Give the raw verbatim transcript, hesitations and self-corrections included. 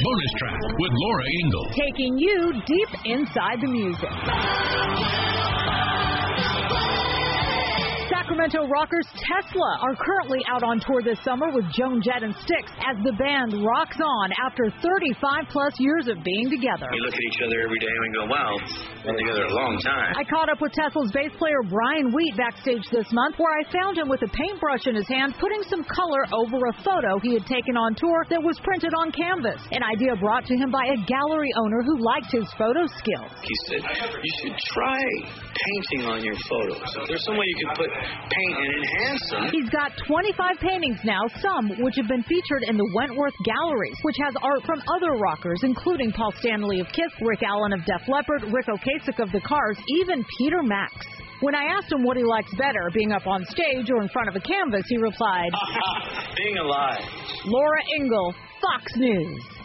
bonus track with Laura Ingle. Taking you deep inside the music. Sacramento rockers Tesla are currently out on tour this summer with Joan Jett and Styx as the band rocks on after thirty-five plus years of being together. We look at each other every day and we go, wow, been together a long time. I caught up with Tesla's bass player Brian Wheat backstage this month, where I found him with a paintbrush in his hand putting some color over a photo he had taken on tour that was printed on canvas. An idea brought to him by a gallery owner who liked his photo skills. He said, you should try painting on your photos. If there's some way you could put paint and enhance them. He's got twenty-five paintings now, some which have been featured in the Wentworth Gallery, which has art from other rockers, including Paul Stanley of Kiss, Rick Allen of Def Leppard, Rick Ocasek of The Cars, even Peter Max. When I asked him what he likes better, being up on stage or in front of a canvas, he replied, being alive. Laura Ingle, Fox News.